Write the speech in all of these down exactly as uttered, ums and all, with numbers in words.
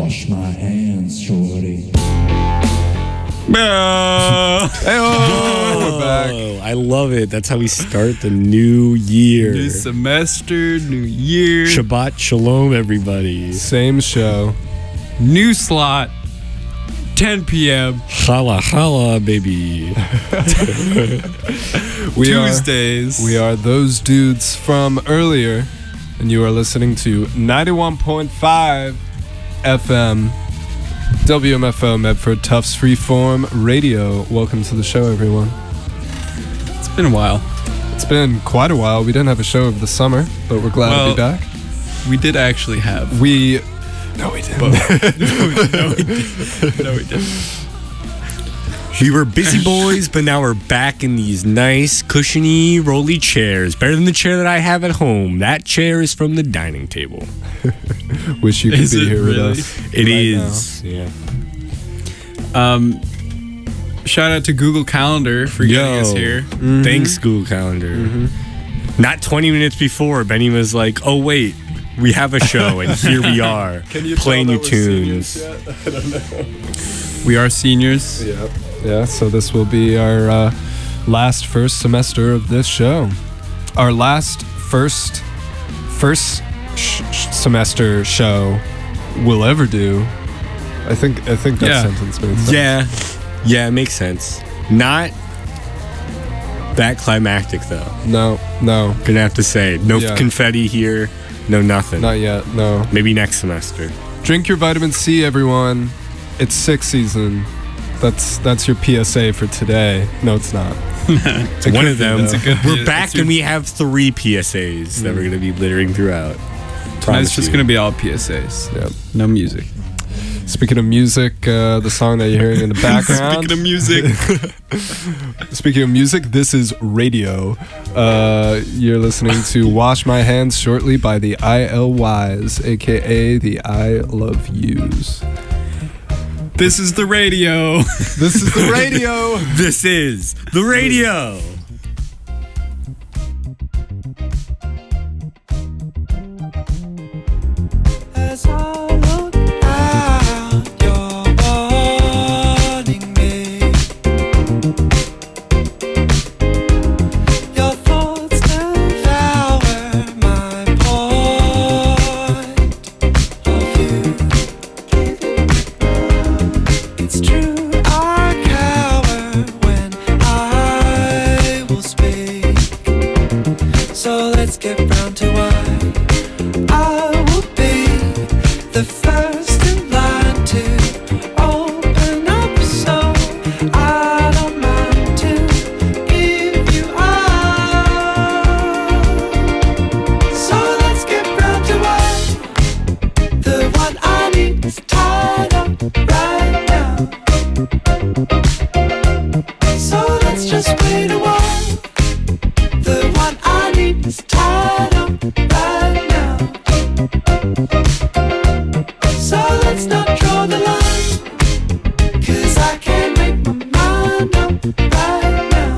Wash my hands, shorty. Hey-oh, we're back. I love it. That's how we start the new year. New semester, new year. Shabbat shalom, everybody. Same show. New slot, ten p.m. Chala chala, baby. We Tuesdays. Are, we are those dudes from earlier, and you are listening to ninety-one point five F M W M F O Medford Tufts Freeform Radio. Welcome to the show, everyone. It's been a while. It's been quite a while. We didn't have a show over the summer, but we're glad well, to be back. We did actually have. We... No, we didn't. no, we didn't. No, we didn't. We were busy boys, but now we're back in these nice, cushiony, rolly chairs. Better than the chair that I have at home. That chair is from the dining table. Wish you could Is be it here really? with us. It right is. Yeah. Um, shout out to Google Calendar for getting Yo. us here. Mm-hmm. Thanks, Google Calendar. Mm-hmm. Not twenty minutes before, Benny was like, oh, wait, we have a show, and here we are, playing you tunes. I don't know. We are seniors. Yeah. Yeah, so this will be our uh, last first semester of this show. Our last first first sh- sh- semester show we'll ever do. I think I think that Yeah. sentence made sense. Yeah, yeah, it makes sense. Not that climactic, though. No, no, Gonna have to say, no Yeah. confetti here, no nothing. not yet. No. Maybe next semester. Drink your vitamin C, everyone. It's sixth season. That's that's your P S A for today. No, it's not. It's It one could of be, them. though. good- We're it's back your- and we have three P S As that we're gonna be littering throughout. Tonight's just you. going to be all P S As. Yep. No music. Speaking of music, uh, the song that you're hearing in the background. Speaking of music. Speaking of music, this is radio. Uh, you're listening to Wash My Hands Shortly by the I L Ys, aka the I Love Yous. This is the radio. This is the radio. This is the radio. As I look out, you're warning me. Your thoughts devour my point of view. It's true, I cower when I will speak. So let's get round to why I will be the first in line to open up, so I don't mind to give you all. So let's get round to why the one I need is tied up right now. So let's just wait a while. The one I need is tied up right now. So let's not draw the line, 'cause I can't make my mind up right now.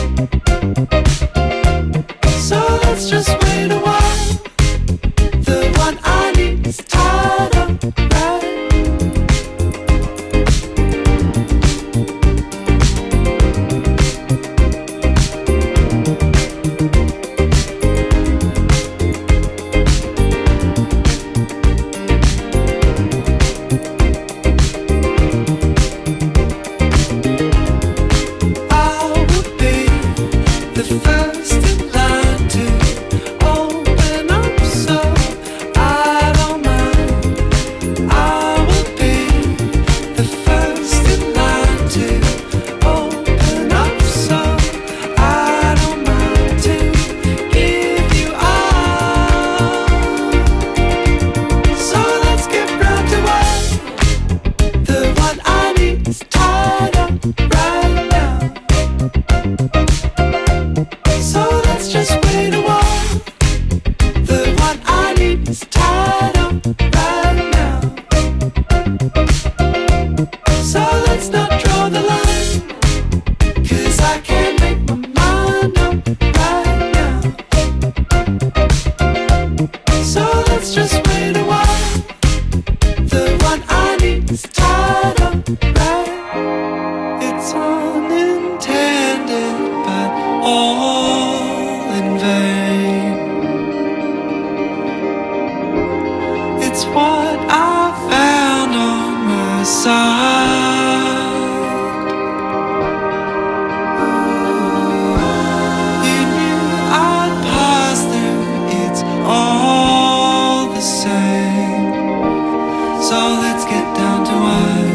So let's just wait a while. The one I need is tied up right. tied up right. It's unintended, but all in vain. It's what I found on my side. You knew I'd pass through, it's all the same. So let's get down to wine.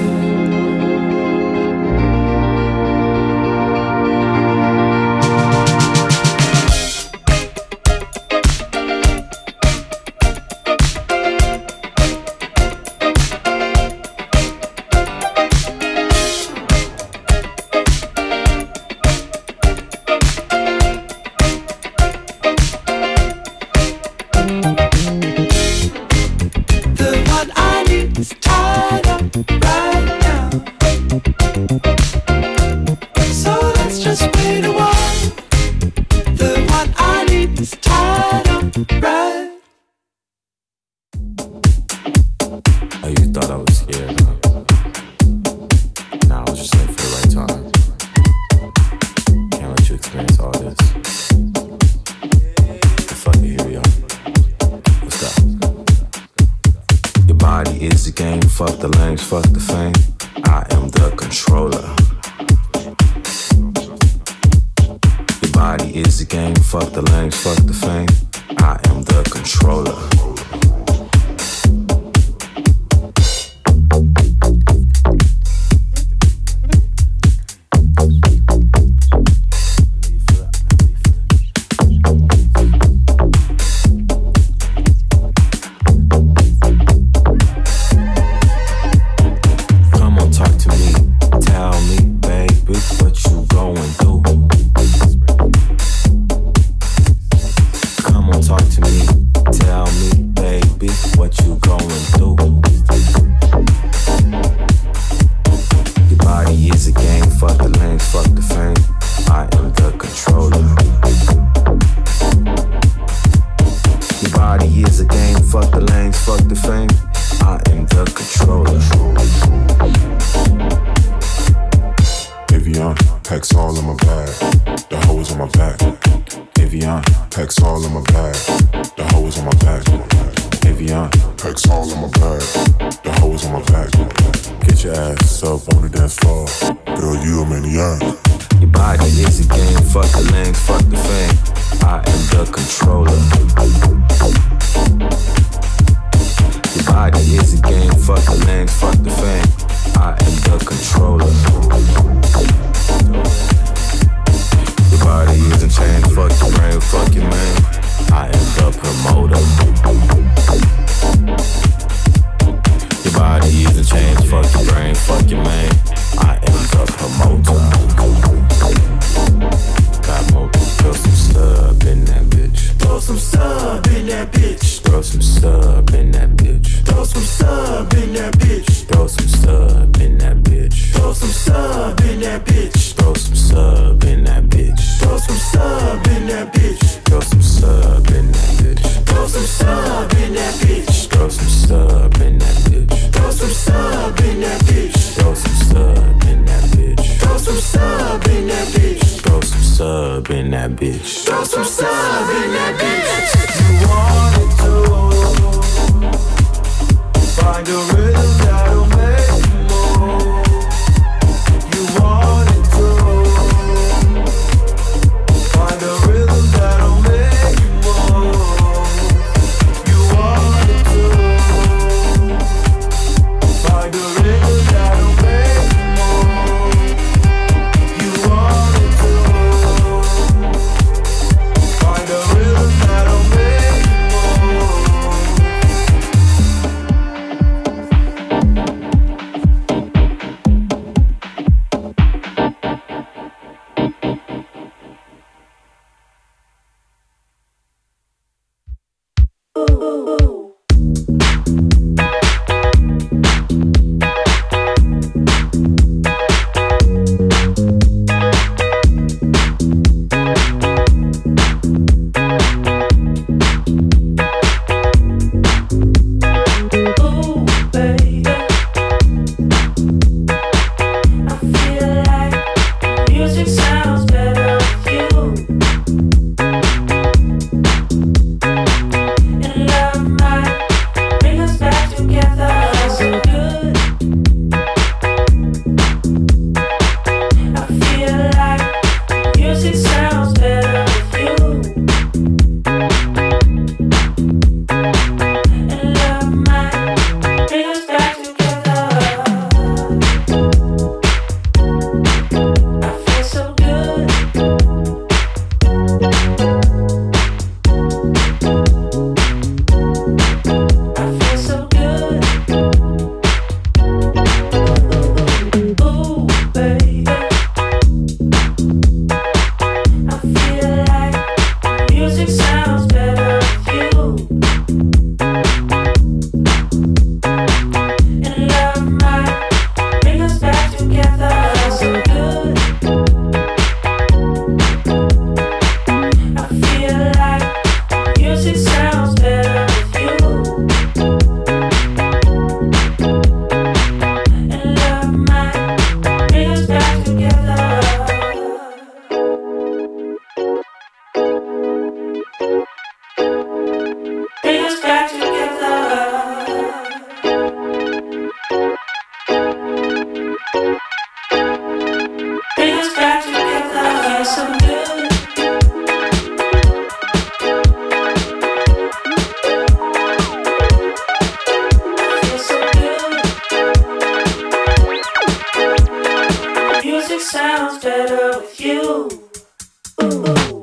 The one I need is tied up right now. So let's just wait a while. The one I need is tied up right. Oh, you thought I was scared, huh? Nah, I was just late for the right time. Can't let you experience all this. But fuck it, here we are. Let's go. Your body is the game, fuck the lames, fuck the fame. I am the controller. Your body is the game, fuck the lames, fuck the fame. I am the controller. Come on, talk to me. Tell me, baby, what you going through. Come on, talk to me. Tell me, baby, what you going through. Your body is a game, fuck the lanes, fuck the fame. I am the controller. Your body is a game, fuck the lanes, fuck the fame. I am the controller. Evian, packs all in my bag, the hoes on my back. Evian, packs all in my bag, the hoes on my back. Evian, packs all in my bag, the hoes on my back. Get your ass up on the dance floor, girl, you a maniac. Your body is a game, fuck the lanes, fuck the fame. I am the controller. Your body is a game, fuck the lanes, fuck the fame. I am the controller. Your body is a chain, fuck your brain, fuck your man. I am the promoter. Your body is a chain, fuck your brain, fuck your man. I am the promoter. Got more, throw some sub in that bitch. Throw some sub in that bitch. Throw some sub in that bitch. Throw some sub in that bitch. Throw some sub in that bitch. Throw some sub in that bitch. Throw some sub in that bitch. Throw some sub in that bitch. Throw some sub in that bitch. Throw some sub in that bitch. Throw some sub in that bitch. Throw some sub in that bitch. Throw some sub in that bitch. Throw some sub in that bitch. Throw some sub in that bitch. Throw some sub in that bitch. You wanted to find a rhythm that'll make you move. You wanted to find a rhythm that'll make you move. You wanted to find a rhythm that'll make you move. You wanted to find a rhythm that'll make sounds better with you. Ooh.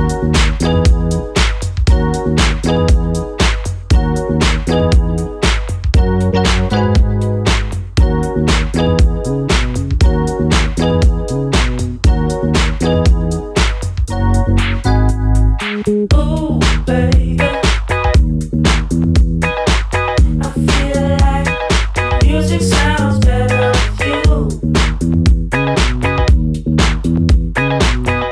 Ooh, baby, I feel like music sounds better with you.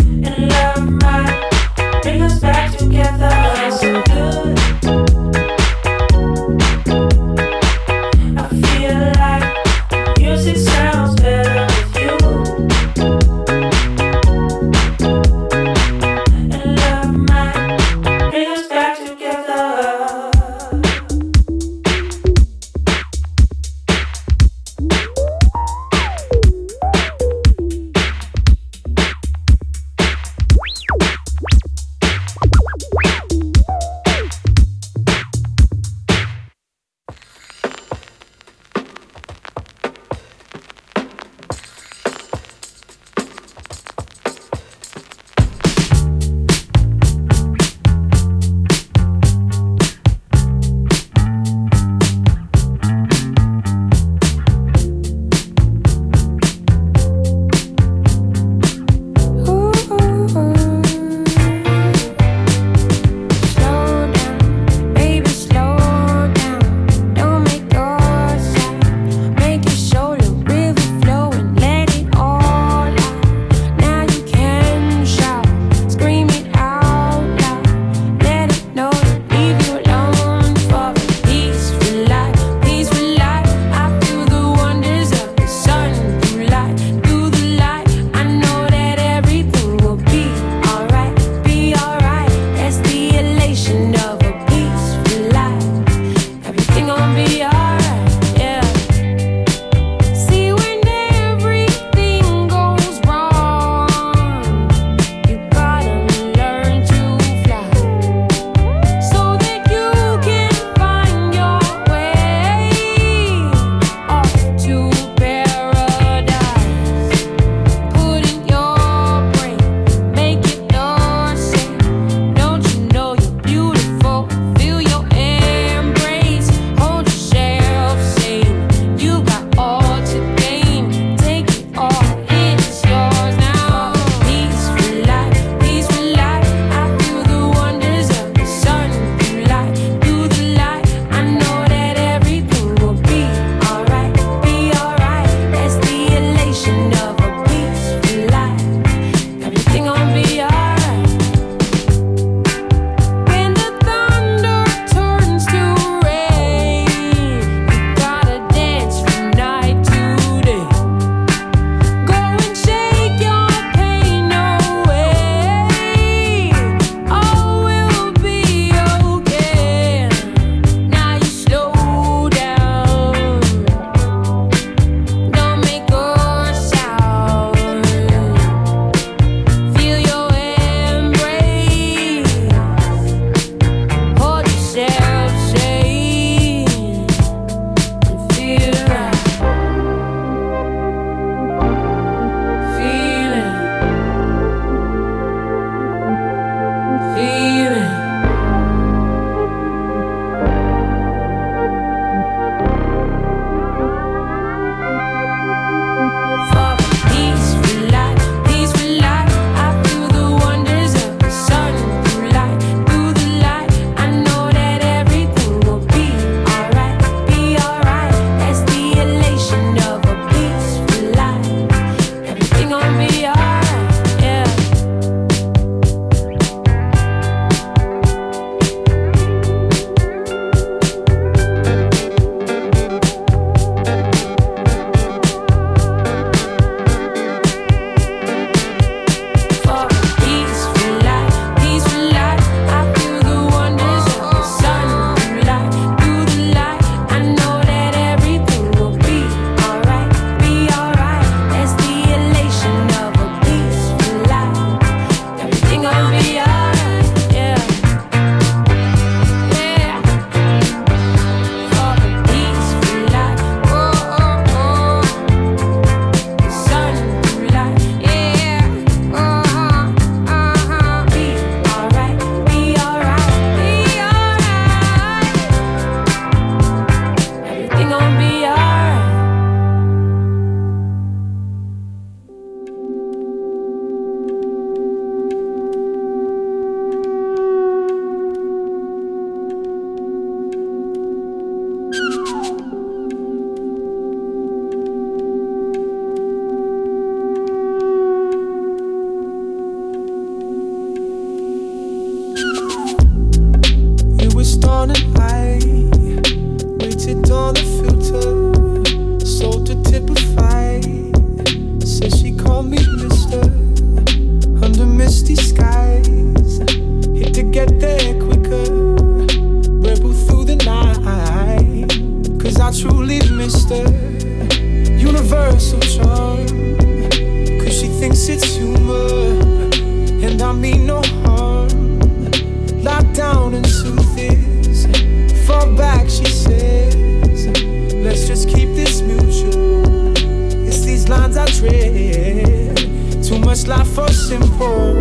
this life was simple.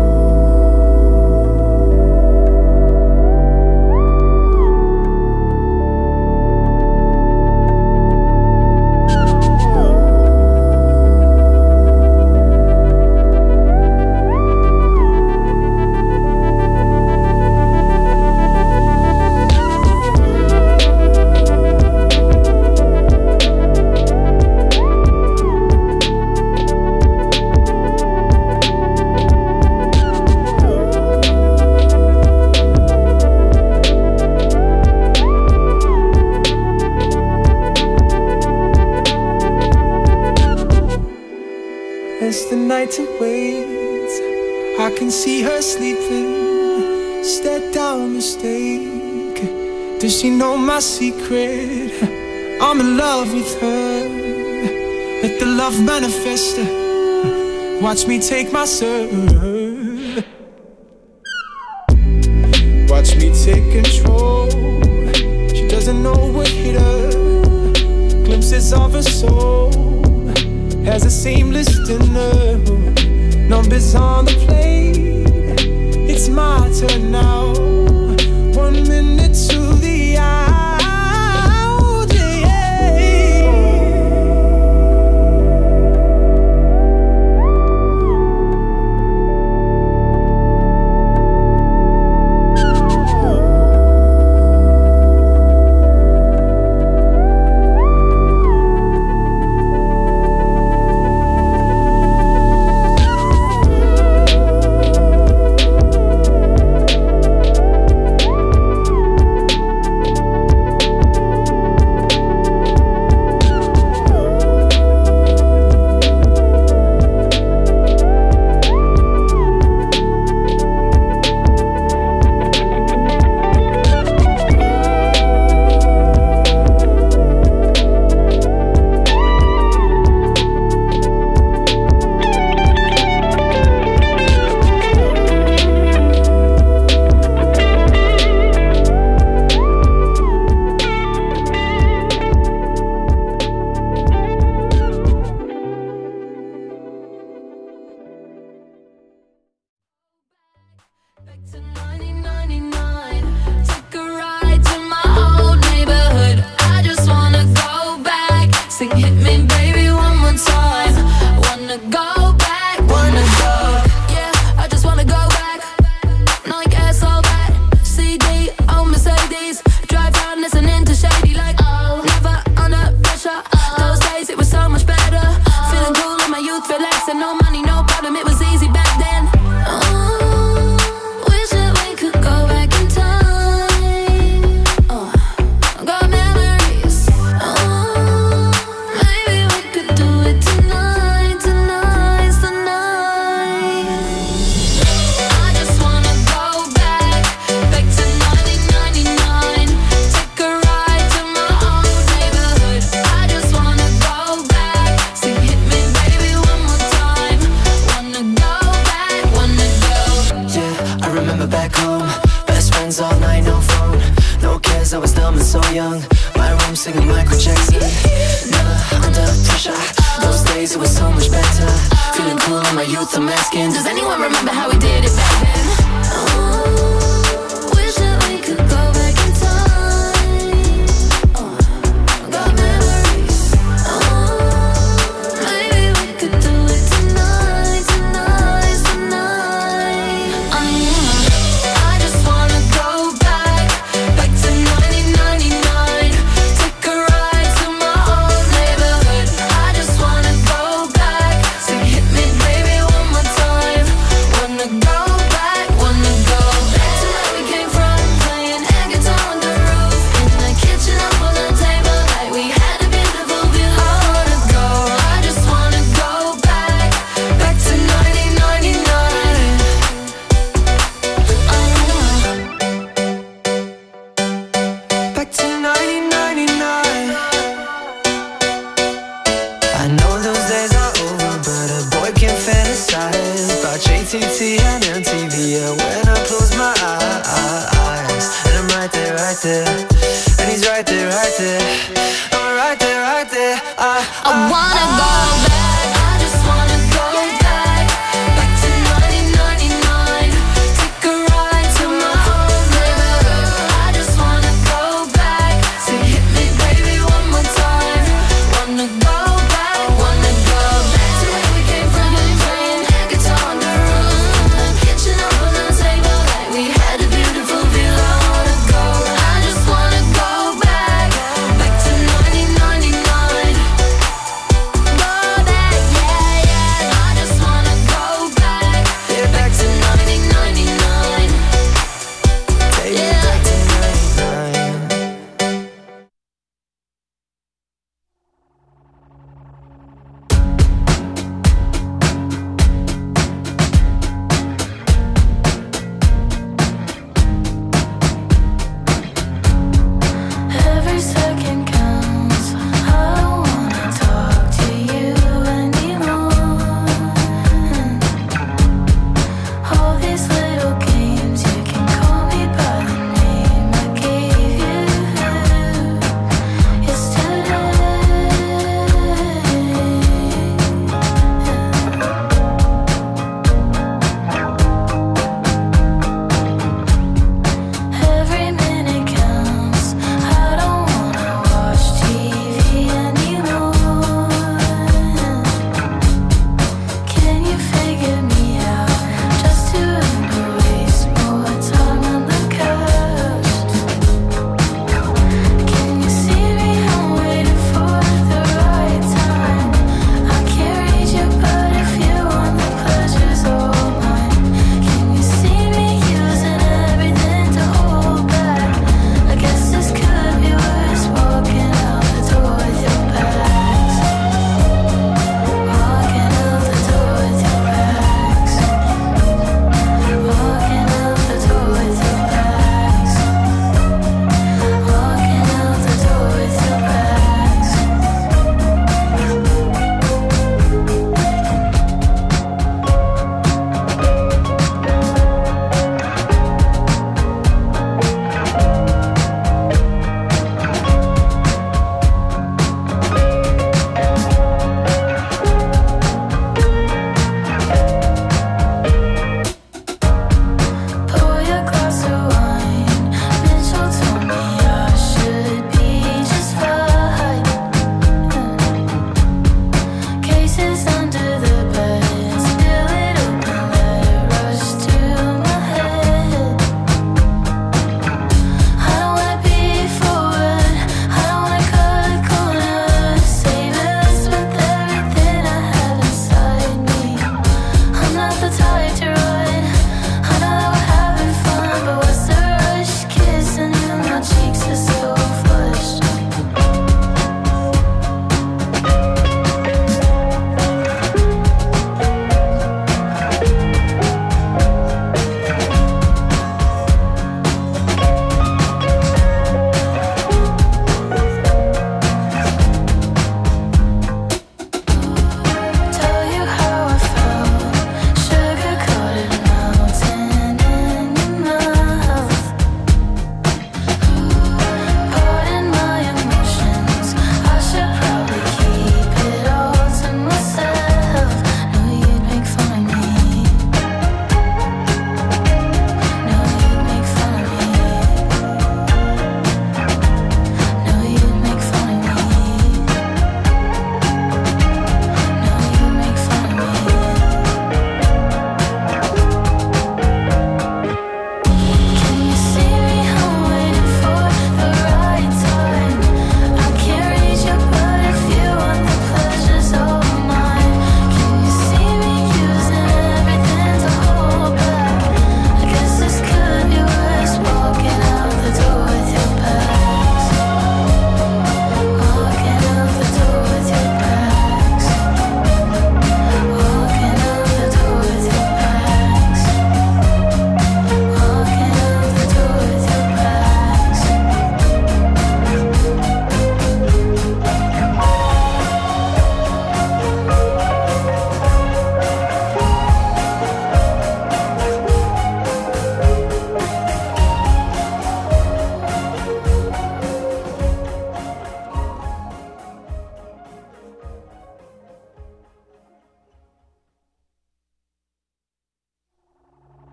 As the night awaits, I can see her sleeping. Stare down, mistake. Does she know my secret? I'm in love with her. Let the love manifest. Watch me take my serve. Watch me take control. She doesn't know what hit her. Glimpses of her soul as a seamless dinner. Numbers on the plate. It's my turn now. One minute to the out, yeah. I wanna go back. I just wanna go back.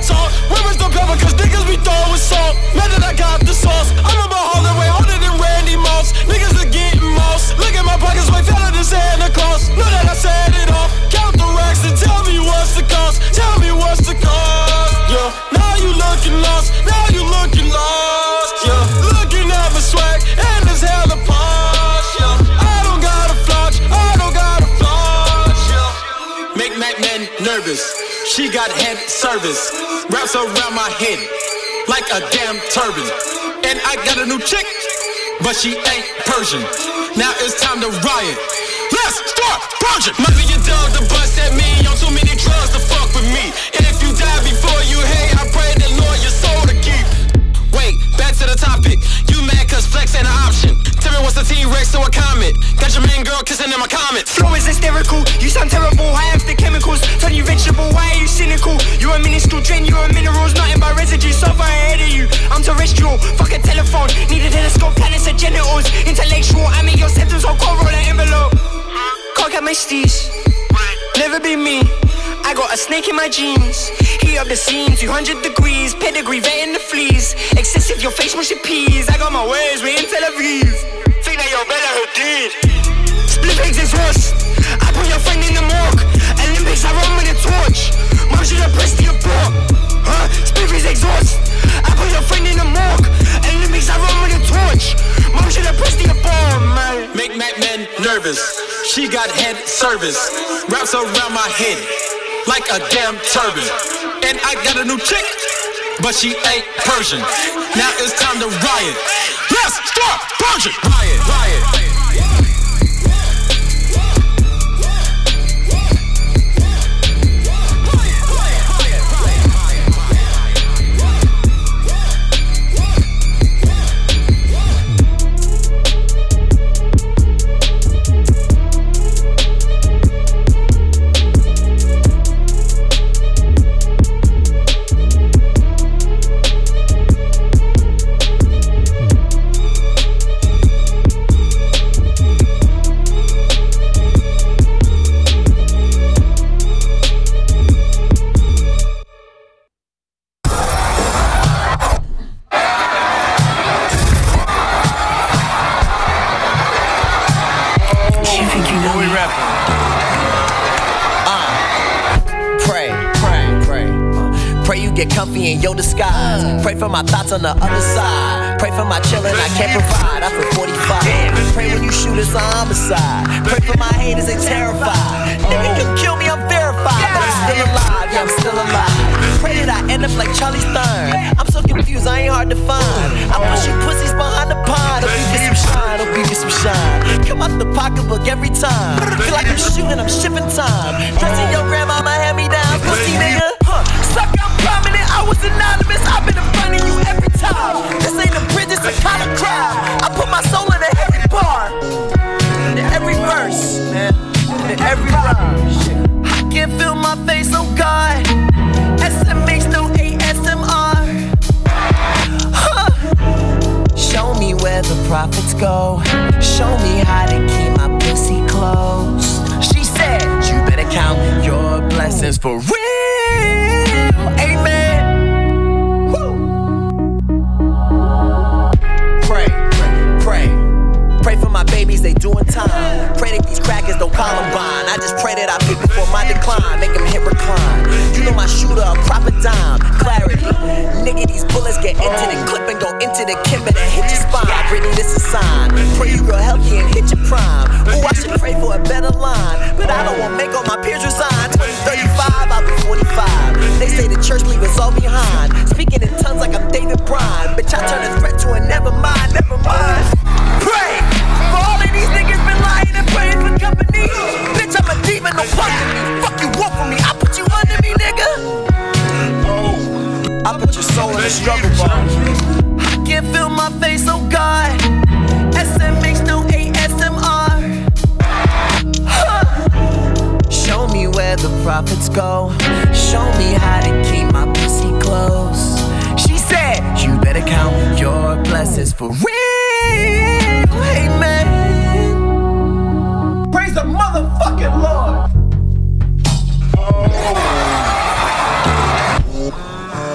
talk. Women's the pepper, cause niggas be throwing salt. Man, that I got the sauce. I remember holding way harder than Randy Moss. Niggas are getting moss. Look at my pockets way fatter than Santa Claus. Know that I said it off. Count the racks and tell me what's the cost. Tell me what's the cost. Yeah, now you looking lost. Now you looking lost. Yeah, looking at my swag and it's hella posh. Yeah, I don't got a flash. I don't got a flash. Yeah, make Mac Man nervous. She got head service. Wraps around my head like a damn turban. And I got a new chick, but she ain't Persian. Now it's time to riot. Let's start purging. Mother, you dug the bus at me on too many drugs to fuck with me. And if you die before you hate, I pray the Lord your soul to keep. Wait, back to the topic. You mad cause flex ain't an option. Tell me what's the T-Rex to a comment. Got your main girl kissing in my comments. Flow is hysterical, you sound terrible. High off the chemicals, turn you vegetable. Why are you cynical? You're a minuscule drain, you're a minerals, nothing but residue. So far ahead of you, I'm terrestrial. Fuck a telephone, need a telescope, planets are genitals. Intellectual, I'm in your sentence, I'll call roll an envelope. Can't get my steez, never be me. I got a snake in my jeans. Heat up the scene, two hundred degrees. Pedigree, vetting the fleas. Excessive, your face mushy peas. I got my ways, we in Tel Aviv. Think that you're better who did. Split eggs exhaust. I put your friend in the morgue. Olympics, I run with a torch. Mom should have pressed the abort. Huh? Split eggs exhaust. I put your friend in the morgue. Olympics, I run with a torch. Mom should have pressed the abort, man. Make Mac Man nervous. She got head service. Wraps around my head like a damn turban. And I got a new chick, but she ain't Persian. Now it's time to riot. Let's start purging. Riot, riot. Get comfy in your disguise. Pray for my thoughts on the other side. Pray for my children I can't provide. I feel forty-five. Pray when you shoot it's a homicide. Pray for my haters, they terrified. Nigga can kill me, I'm verified. But I'm still alive, yeah, I'm still alive. Pray that I end up like Charlie Stern. I'm so confused, I ain't hard to find. I push you pussies behind the pond. Hope you get some shine, hope you get some shine. Come out the pocketbook every time. Feel like I'm shooting, I'm shipping time. Dressing your grandma, my hand me down. Pussy nigga, huh? Suck, I'm prominent, I was anonymous. I've been in front of you every time. This ain't a bridge, it's a kind of crowd. I put my soul in every bar, in every verse, man, in every rhyme. I can feel my face, oh God. S M H, no A S M R. Huh. Show me where the profits go. Show me how to keep my pussy close. She said, you better count your blessings for real. Amen. Woo. Pray, pray, pray. Pray for my babies, they doing time. Pray that these crackers don't Columbine. I just pray that I pick before my decline. Make them hit recline. You know my shooter, a proper dime. Clarity. Nigga, these bullets get into the clip and go into the kimber that hit your spine. Brittany, this a sign. Pray you real healthy and hit your prime. Ooh, I should pray for a better line. But I don't want to make all my peers resign. twenty thirty-five, I'll be forty-five. They say the church leave us all behind. Speaking in tongues like I'm David Bryan. Bitch, I turn a threat to a never mind, never mind. Pray for all of these niggas been lying and praying for company. Bitch, I'm a demon, no punk with me. Fuck you, walk for me, I put you under me, nigga. I put your soul in the struggle bar. I can feel my face, oh God. S M H, no A S M R. Huh. Show me where the profits go. Show me how to keep my pussy close. She said, you better count your blessings for real. Amen. Praise the motherfucking Lord.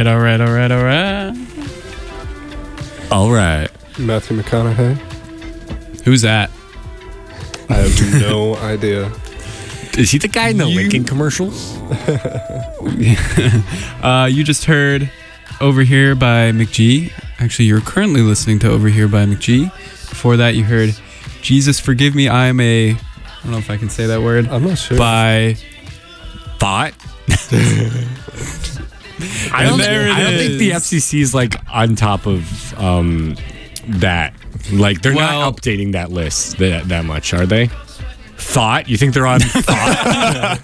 all right, all right, all right. All right. Matthew McConaughey. Who's that? I have no idea. Is he the guy in the Lincoln commercials? uh, you just heard Over Here by McG. Actually, you're currently listening to Over Here by McG. Before that, you heard Jesus Forgive Me, I Am a... I don't know if I can say that word. I'm not sure. By... Thought? I don't, think, I don't think the F C C is like on top of um, that. Like, they're Well- not updating that list that, that much, are they? Thought? You think they're on Thought?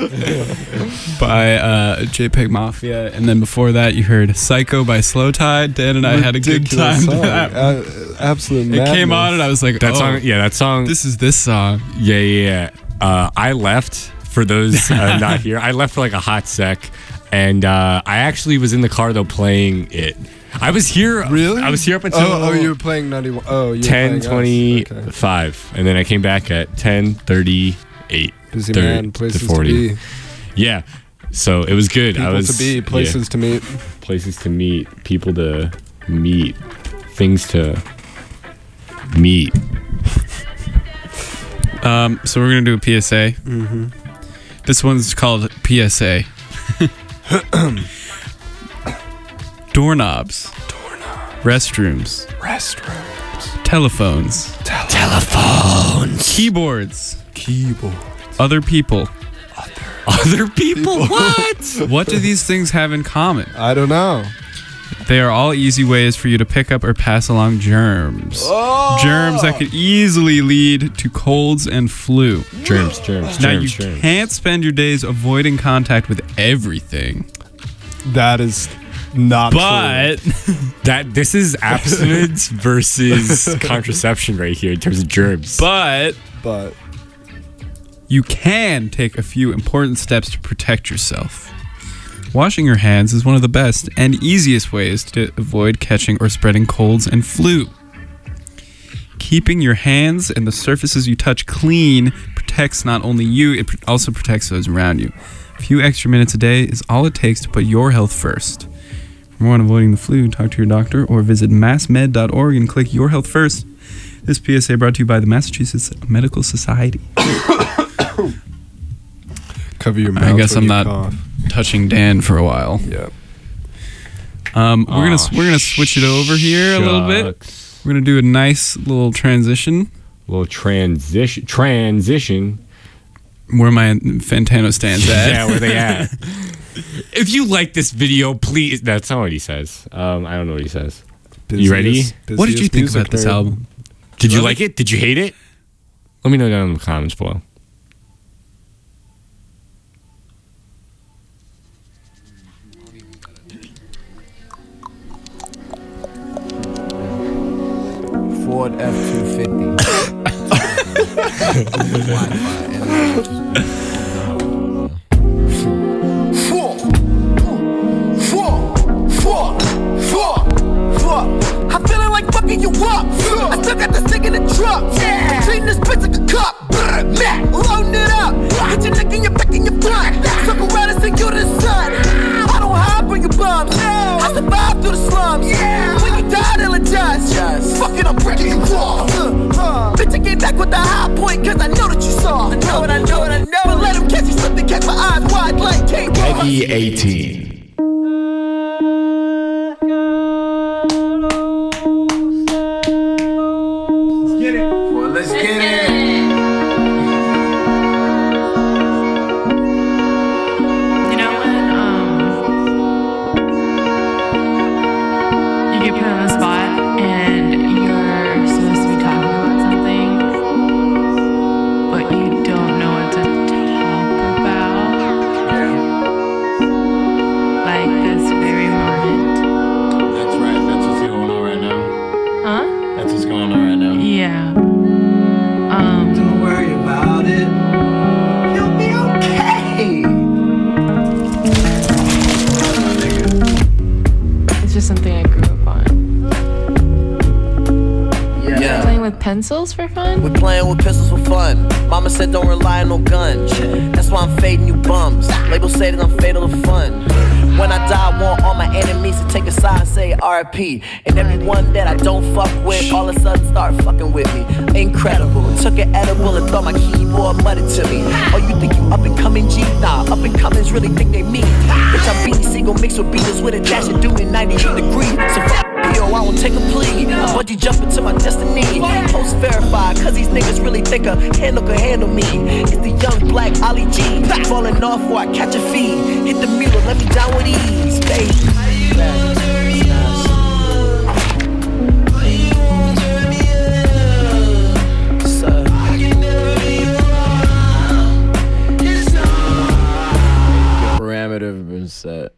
by uh, JPEG Mafia. And then before that, you heard Psycho by Slow Tide. Dan and I had a good time. Ridiculous song. That- Uh, absolute It came madness. on and I was like, That oh, song, yeah, that song. this is this song. Yeah, yeah, yeah. Uh, I left for those uh, not here. I left for like a hot sec, and uh, I actually was in the car though playing it. I was here. Really? I was here up until Oh, oh, you were playing ninety-one. Oh, you were ten playing us. Okay. twenty-five, and then I came back at ten thirty-eight. Busy thirty man, places to, forty. be. Yeah, so it was good. People I was to be, places yeah, to meet. places to meet, people to meet, things to meet. Um, so we're going to do a P S A. Mm-hmm. This one's called P S A. Doorknobs. Doorknob. Restrooms. Restrooms. Telephones. Telephones, Keyboards. Keyboard. Other people. other people. What? What do these things have in common? I don't know. They are all easy ways for you to pick up or pass along germs. Germs that could easily lead to colds and flu. Germs, germs, Now, germs, you germs. can't spend your days avoiding contact with everything. That is not But That this is abstinence versus contraception right here in terms of germs. but true. But you can take a few important steps to protect yourself. Washing your hands is one of the best and easiest ways to avoid catching or spreading colds and flu. Keeping your hands and the surfaces you touch clean protects not only you, it also protects those around you. A few extra minutes a day is all it takes to put your health first. For more on avoiding the flu, talk to your doctor or visit mass med dot org and click Your Health First. This P S A brought to you by the Massachusetts Medical Society. cover your mouth. I guess when I'm you not cough. touching Dan for a while. Yeah. Um, we're gonna Aw, we're gonna switch it over here a little bit. shucks. We're gonna do a nice little transition Little transition. Transition. where my Fantano stands at. Yeah, where they at? If you like this video, please. That's not what he says. Um, I don't know what he says. You ready? Busiest- What did you busiest think music about this nerd. album? Did you Love like it? Did you hate it? Let me know down in the comments below. Ford F two fifty. Four, four, four, four, four. I'm feeling like fucking you up. I still got this thing in the truck. I'm treating this bitch like a cup. Mac, loading it up. Hit your neck and your back and your front. Circle around and send you to the sun. I don't hide from your bums. I survived through the slums. When you die, they'll adjust. Fuck it, I'm breaking you off. Uh, bitch, I get back with the high point, cause I know that you saw. I know it, I know it, I know it. But let him catch you slipping, catch my eyes wide like Kate Peggy eighteen. Well, let's get it. You know when um you get put on the spot and you're supposed to be talking about something, but you don't know what to talk about? Like this very moment. That's right. That's what's going on right now. Huh? That's what's going on right now. Yeah. Um Don't worry about it. You'll be okay. it's just something I grew up on. Yeah. Playing with pencils for fun? We playing with pistols for fun. Mama said don't rely on no gun. That's why I'm fading you bums. Labels say that I'm fatal to fun. When I die, I want all my enemies to take a side and say R I P. And everyone that I don't fuck with, all of a sudden start fucking with me. Incredible. Took an edible and thought my keyboard muttered to me. Oh, you think you up and coming G? Nah, up and comings really think they me. Bitch, I'm Beanie Siegel mixed with Beatles with a dash of doom in ninety-eight degrees. So fuck yo, I won't take a plea. I'm bungee jumping to my destiny. Post verified, cause these niggas really think a handle can handle me. It's the young black Ali G. Falling off before I catch a feed. Hit the mirror, let me down with ease, baby. Parameter have been set.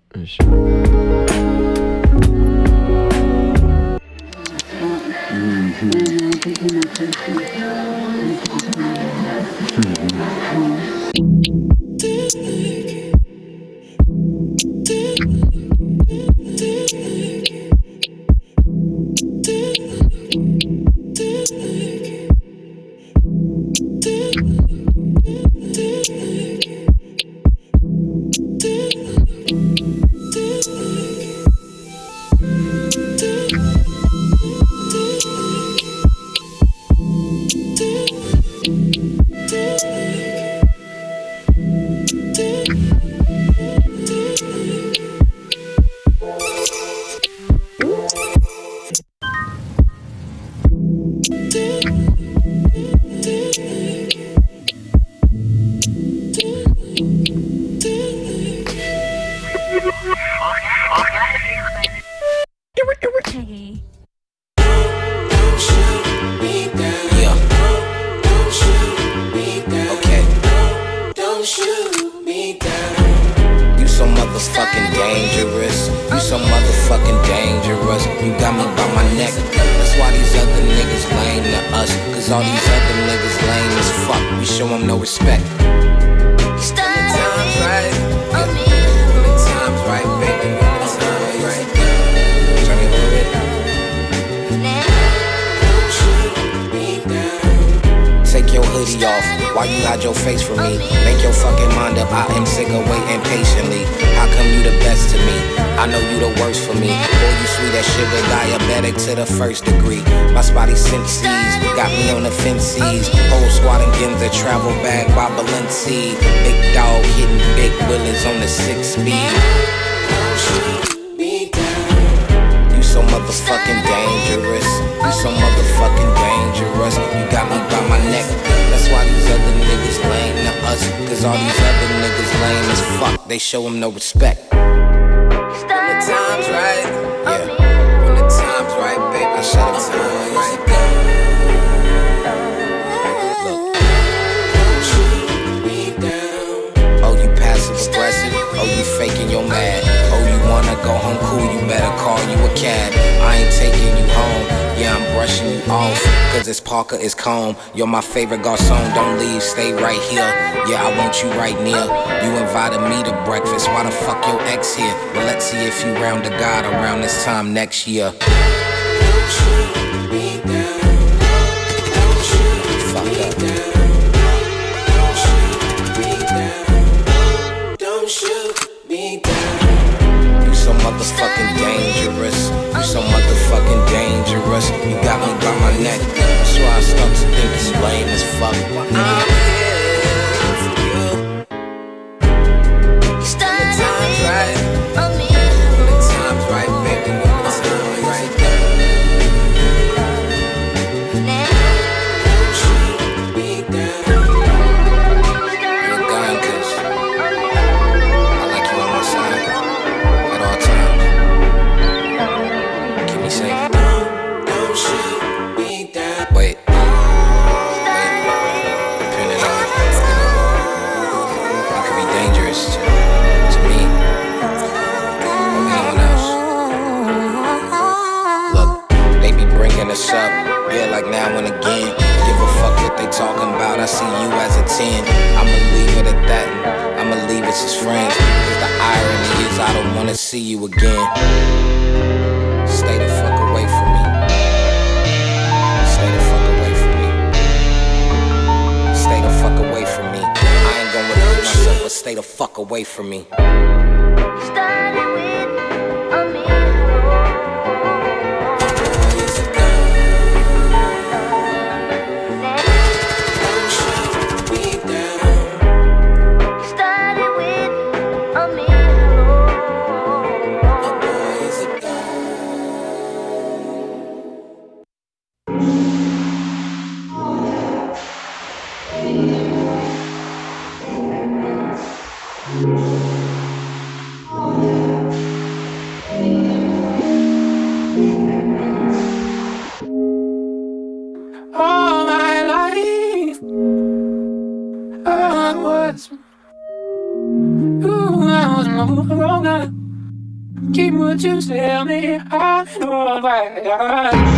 They show him no respect. When the time's right, yeah. When the time's right, baby, I shut up time right. Look, don't shoot me down. Oh, you passive aggressive. Oh, you faking your mad. Oh, you wanna go home cool? You better call you a cab. I ain't taking you home. Yeah, I'm brushing you off, cause it's Parker, it's calm. You're my favorite garçon, don't leave, stay right here. Yeah, I want you right near. You invited me to breakfast, why the fuck your ex here? Well, let's see if you round to God around this time next year. Don't shoot me down. Don't shoot me down. Don't shoot me down. Don't shoot me down. You so motherfucking dangerous. You so motherfucking dangerous. You got me by my neck. That's why I start to think it's lame as fuck. I'm here for you. When the time's right, when the time's right, baby, when the time's right. Don't shoot me down. You're gone, cause I like you on my side at all times. Keep me safe. Don't, don't shoot me down. Wait. Us up, yeah, like now and again. Give a fuck what they talking about. I see you as a ten. I'ma leave it at that. I'ma leave us as friends. Cause the irony is I don't wanna see you again. Stay the fuck away from me. Stay the fuck away from me. Stay the fuck away from me. I ain't gonna repeat myself, but stay the fuck away from me. All my life I was Ooh, I was wrong now. Keep what you tell me, I know why.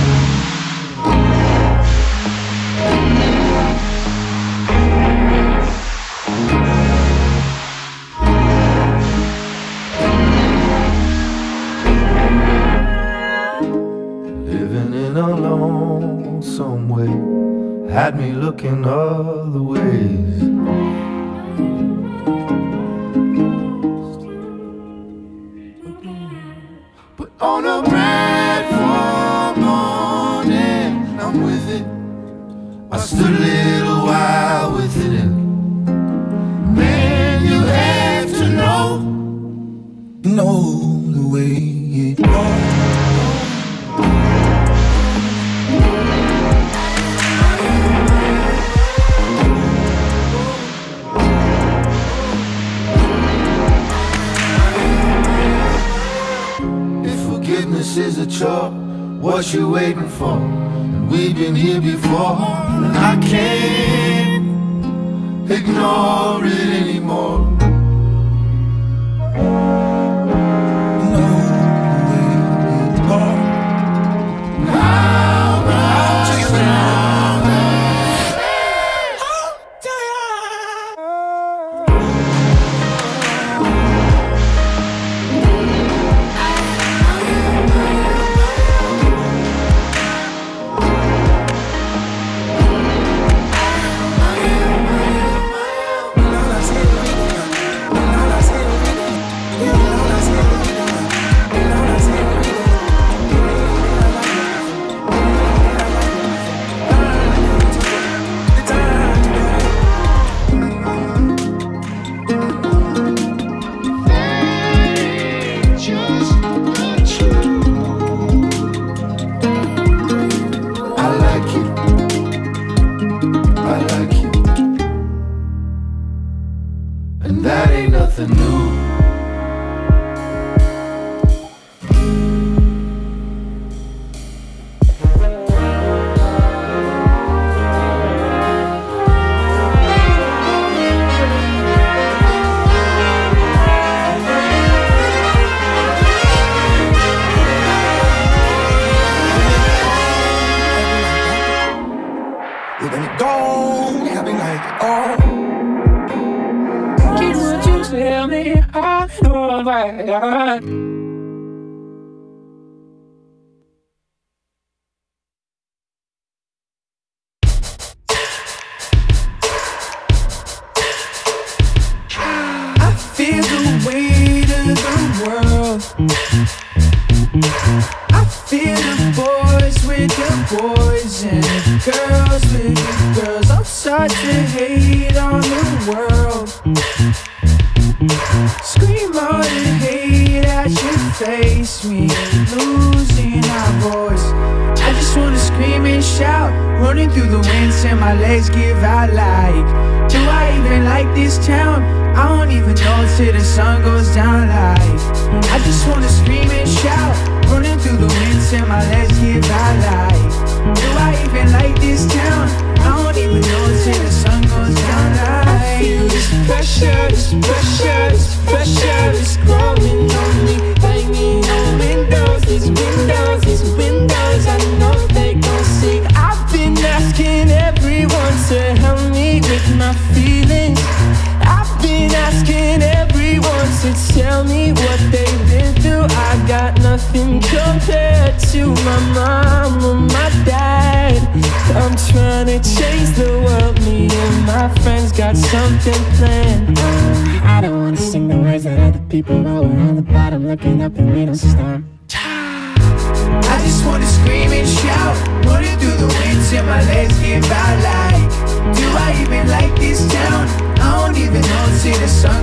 Living in a lonesome way had me looking other ways. But on a bright fall morning, I'm with it. I stood a little while with it, and man, you have to know, know the way it goes. Forgiveness is a chore, what you waiting for? And we've been here before, and I can't ignore it anymore. That ain't nothing new. We're gonna go, having like, oh. Tell me I know why. I feel the weight of the world. I feel the boys with the boys and the girls with the girls. I'm such a hate on the world. Scream all the hate at your face, me losing our voice. I just wanna scream and shout, running through the wind till my legs give out like. Do I even like this town? I don't even know till the sun goes down like. I just wanna scream and shout, running through the wind till my legs give out like. Do I even like this town? I don't even know till the sun goes down like. I feel this pressure, this pressure, this pressure is growing on me. Banging on windows, these windows, these windows, I know they gon' see. I've been asking everyone to help me with my feelings. I've been asking everyone to tell me what they've been through. I got nothing compared to my mom or my dad. I'm trying to change the world, me and my friends got something planned. I don't wanna sing the words that other people people while we're on the bottom, looking up and we don't stop. I just wanna scream and shout, running through the wind till my legs give out like, do I even like this town? I don't even know till the sun